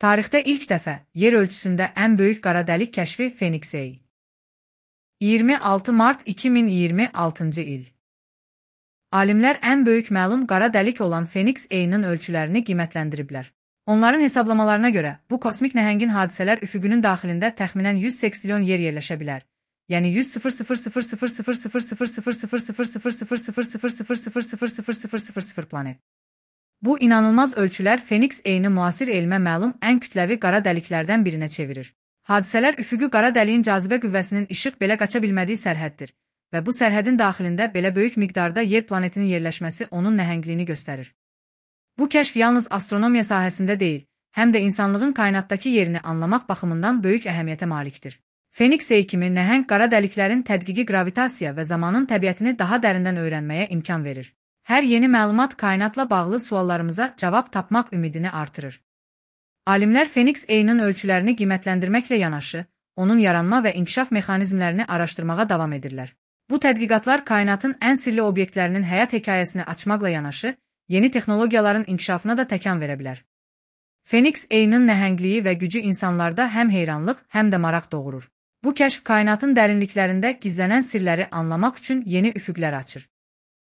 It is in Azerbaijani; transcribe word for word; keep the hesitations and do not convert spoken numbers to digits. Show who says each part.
Speaker 1: Tarixdə ilk dəfə yer ölçüsündə ən böyük qara dəlik kəşfi Fenix A. iyirmi altı mart iki min iyirmi altıncı il. Alimlər ən böyük məlum qara dəlik olan Fenix A-nın ölçülərini qiymətləndiriblər. Onların hesablamalarına görə bu kosmik nəhəngin hadisələr üfüqünün daxilində təxminən yüz seksilyon yer yerləşə bilər. Yəni yüz planet. Bu inanılmaz ölçülər Fenix A-nı müasir elmə məlum ən kütləvi qara dəliklərdən birinə çevirir. Hadisələr üfüqü qara dəliyin cazibə qüvvəsinin işıq belə qaça bilmədiyi sərhəddir və bu sərhədin daxilində belə böyük miqdarda yer planetinin yerləşməsi onun nəhəngliyini göstərir. Bu kəşf yalnız astronomiya sahəsində deyil, həm də insanlığın kainatdakı yerini anlamaq baxımından böyük əhəmiyyətə malikdir. Fenix A kimi nəhəng qara dəliklərin tədqiqi qravitasiya və zamanın təbiətini daha dərindən öyrənməyə imkan verir. Hər yeni məlumat kainatla bağlı suallarımıza cavab tapmaq ümidini artırır. Alimlər Fenix A-nın ölçülərini qiymətləndirməklə yanaşı, onun yaranma və inkişaf mexanizmlərini araşdırmağa davam edirlər. Bu tədqiqatlar kainatın ən sirli obyektlərinin həyat hekayəsini açmaqla yanaşı, yeni texnologiyaların inkişafına da təkan verə bilər. Fenix A-nın nəhəngliyi və gücü insanlarda həm heyranlıq, həm də maraq doğurur. Bu kəşf kainatın dərinliklərində gizlənən sirləri anlamaq üçün yeni üfüqlər açır.